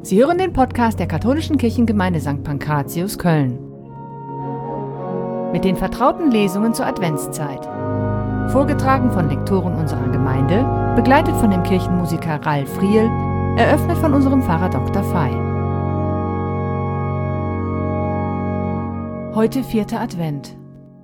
Sie hören den Podcast der Katholischen Kirchengemeinde St. Pankratius, Köln. Mit den vertrauten Lesungen zur Adventszeit. Vorgetragen von Lektoren unserer Gemeinde, begleitet von dem Kirchenmusiker Ralf Riehl, eröffnet von unserem Pfarrer Dr. Fey. Heute 4. Advent.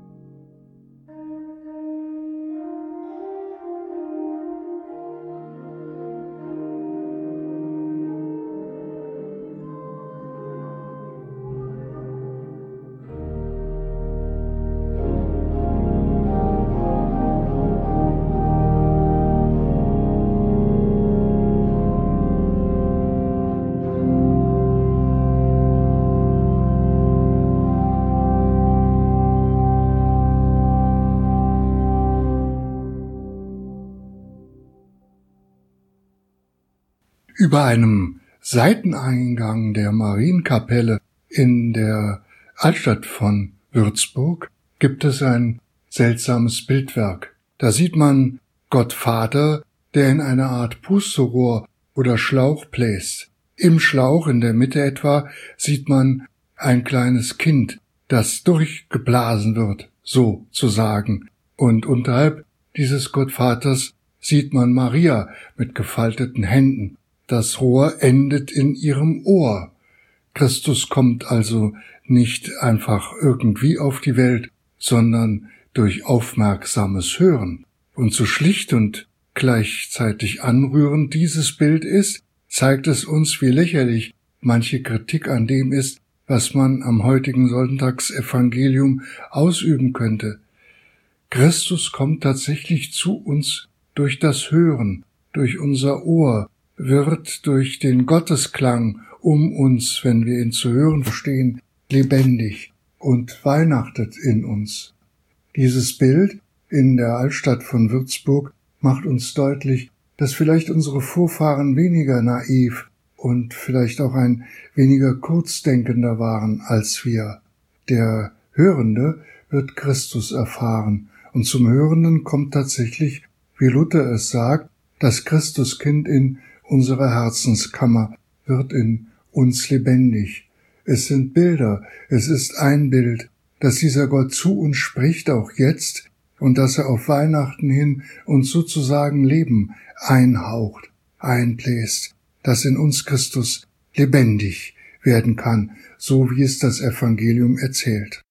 Über einem Seiteneingang der Marienkapelle in der Altstadt von Würzburg gibt es ein seltsames Bildwerk. Da sieht man Gott Vater, der in eine Art Pusterohr oder Schlauch bläst. Im Schlauch in der Mitte etwa sieht man ein kleines Kind, das durchgeblasen wird, sozusagen. Und unterhalb dieses Gottvaters sieht man Maria mit gefalteten Händen. Das Rohr endet in ihrem Ohr. Christus kommt also nicht einfach irgendwie auf die Welt, sondern durch aufmerksames Hören. Und so schlicht und gleichzeitig anrührend dieses Bild ist, zeigt es uns, wie lächerlich manche Kritik an dem ist, was man am heutigen Sonntagsevangelium ausüben könnte. Christus kommt tatsächlich zu uns durch das Hören, durch unser Ohr, wird durch den Gottesklang um uns, wenn wir ihn zu hören verstehen, lebendig und weihnachtet in uns. Dieses Bild in der Altstadt von Würzburg macht uns deutlich, dass vielleicht unsere Vorfahren weniger naiv und vielleicht auch ein weniger kurzdenkender waren als wir. Der Hörende wird Christus erfahren, und zum Hörenden kommt tatsächlich, wie Luther es sagt, das Christuskind in unsere Herzenskammer, wird in uns lebendig. Es sind Bilder, es ist ein Bild, dass dieser Gott zu uns spricht, auch jetzt, und dass er auf Weihnachten hin uns sozusagen Leben einhaucht, einbläst, dass in uns Christus lebendig werden kann, so wie es das Evangelium erzählt.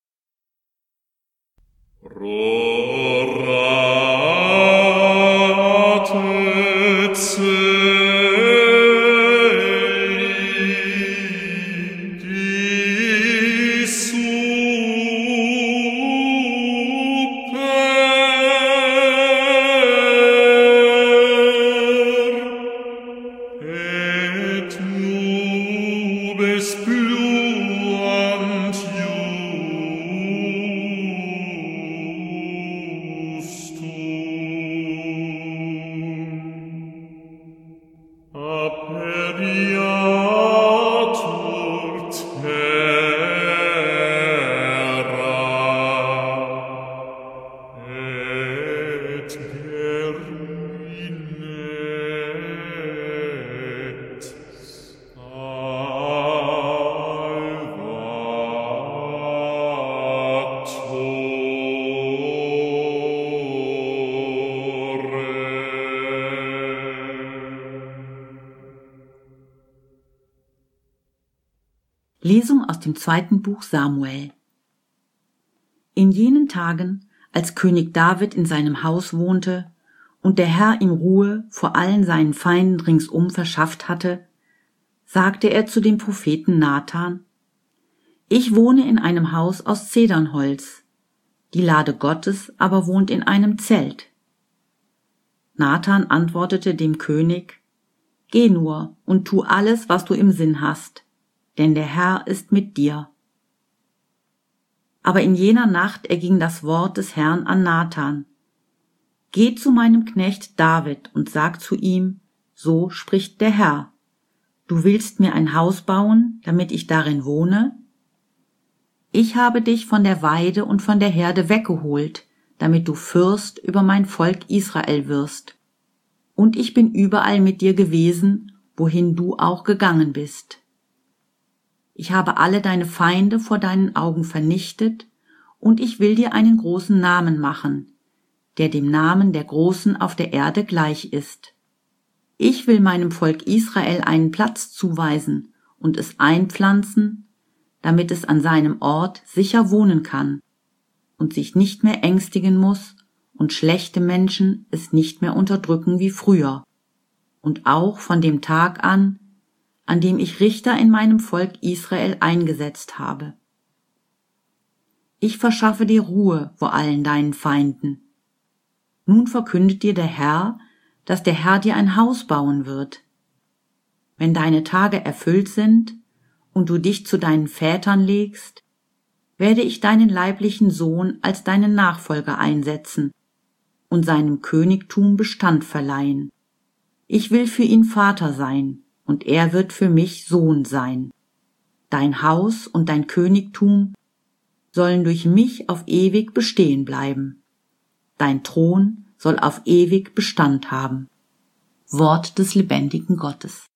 Lesung aus dem 2. Buch Samuel. In jenen Tagen, als König David in seinem Haus wohnte und der Herr ihm Ruhe vor allen seinen Feinden ringsum verschafft hatte, sagte er zu dem Propheten Nathan: Ich wohne in einem Haus aus Zedernholz, die Lade Gottes aber wohnt in einem Zelt. Nathan antwortete dem König: Geh nur und tu alles, was du im Sinn hast, denn der Herr ist mit dir. Aber in jener Nacht erging das Wort des Herrn an Nathan: Geh zu meinem Knecht David und sag zu ihm, so spricht der Herr: Du willst mir ein Haus bauen, damit ich darin wohne? Ich habe dich von der Weide und von der Herde weggeholt, damit du Fürst über mein Volk Israel wirst. Und ich bin überall mit dir gewesen wohin du auch gegangen bist. Ich habe alle deine Feinde vor deinen Augen vernichtet, und ich will dir einen großen Namen machen, der dem Namen der Großen auf der Erde gleich ist. Ich will meinem Volk Israel einen Platz zuweisen und es einpflanzen, damit es an seinem Ort sicher wohnen kann und sich nicht mehr ängstigen muss und schlechte Menschen es nicht mehr unterdrücken wie früher. Und auch von dem Tag an dem ich Richter in meinem Volk Israel eingesetzt habe. Ich verschaffe dir Ruhe vor allen deinen Feinden. Nun verkündet dir der Herr, dass der Herr dir ein Haus bauen wird. Wenn deine Tage erfüllt sind und du dich zu deinen Vätern legst, werde ich deinen leiblichen Sohn als deinen Nachfolger einsetzen und seinem Königtum Bestand verleihen. Ich will für ihn Vater sein, und er wird für mich Sohn sein. Dein Haus und dein Königtum sollen durch mich auf ewig bestehen bleiben. Dein Thron soll auf ewig Bestand haben. Wort des lebendigen Gottes.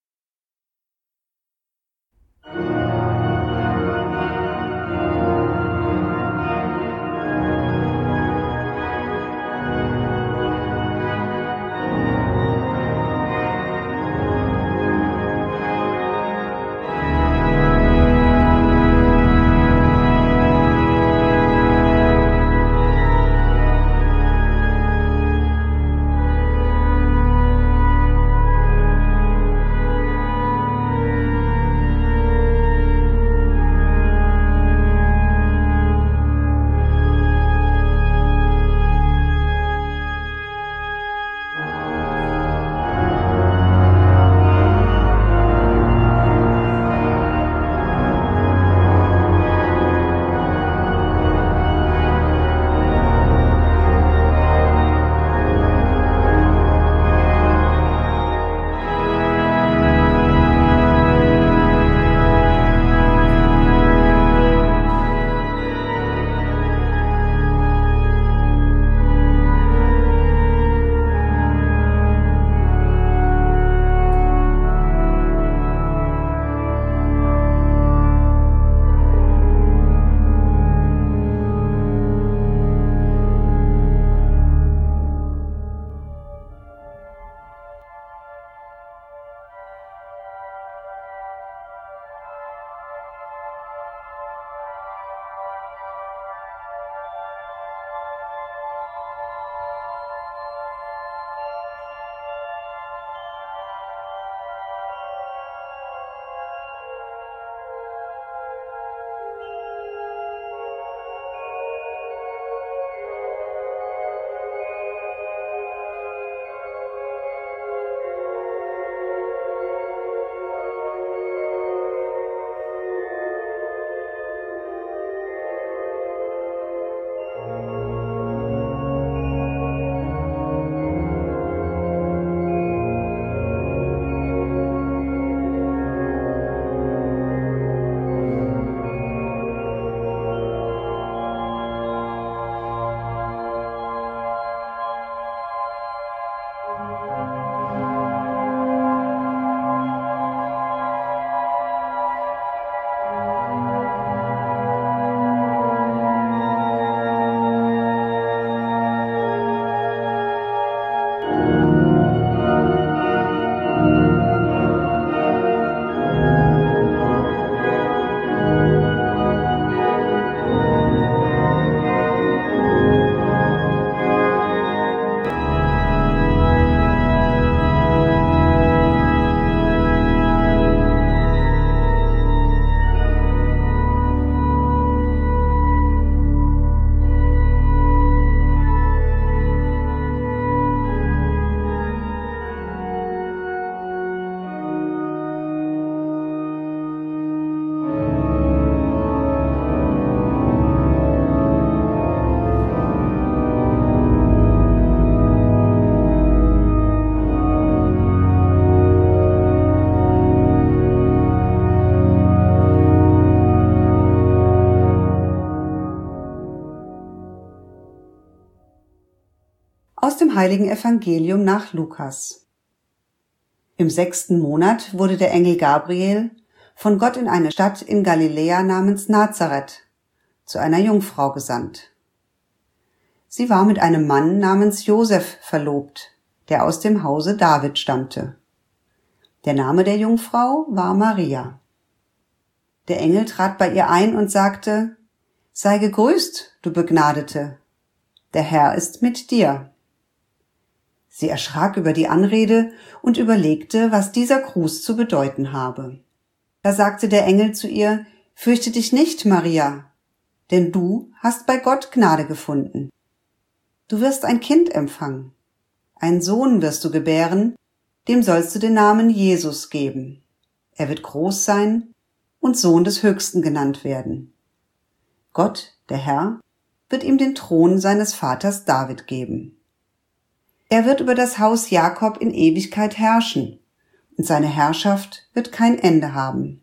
Aus dem Heiligen Evangelium nach Lukas. Im 6. Monat wurde der Engel Gabriel von Gott in eine Stadt in Galiläa namens Nazareth zu einer Jungfrau gesandt. Sie war mit einem Mann namens Josef verlobt, der aus dem Hause David stammte. Der Name der Jungfrau war Maria. Der Engel trat bei ihr ein und sagte: Sei gegrüßt, du Begnadete, der Herr ist mit dir. Sie erschrak über die Anrede und überlegte, was dieser Gruß zu bedeuten habe. Da sagte der Engel zu ihr: Fürchte dich nicht, Maria, denn du hast bei Gott Gnade gefunden. Du wirst ein Kind empfangen. Einen Sohn wirst du gebären, dem sollst du den Namen Jesus geben. Er wird groß sein und Sohn des Höchsten genannt werden. Gott, der Herr, wird ihm den Thron seines Vaters David geben. Er wird über das Haus Jakob in Ewigkeit herrschen, und seine Herrschaft wird kein Ende haben.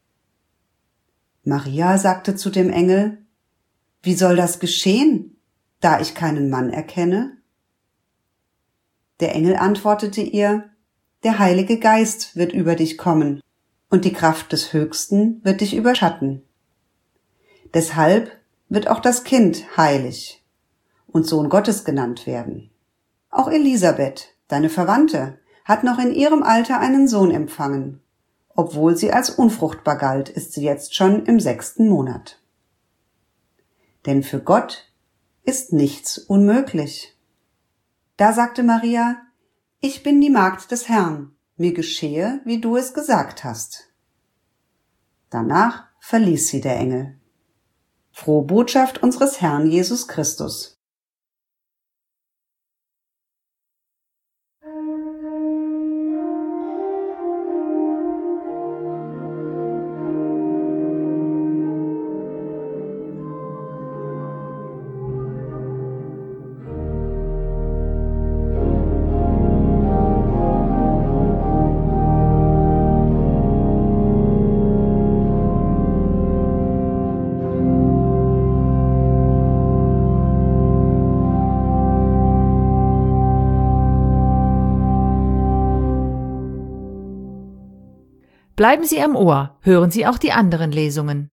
Maria sagte zu dem Engel: Wie soll das geschehen, da ich keinen Mann erkenne? Der Engel antwortete ihr: Der Heilige Geist wird über dich kommen, und die Kraft des Höchsten wird dich überschatten. Deshalb wird auch das Kind heilig und Sohn Gottes genannt werden. Auch Elisabeth, deine Verwandte, hat noch in ihrem Alter einen Sohn empfangen. Obwohl sie als unfruchtbar galt, ist sie jetzt schon im 6. Monat. Denn für Gott ist nichts unmöglich. Da sagte Maria: Ich bin die Magd des Herrn, mir geschehe, wie du es gesagt hast. Danach verließ sie der Engel. Frohe Botschaft unseres Herrn Jesus Christus. Bleiben Sie am Ohr, hören Sie auch die anderen Lesungen.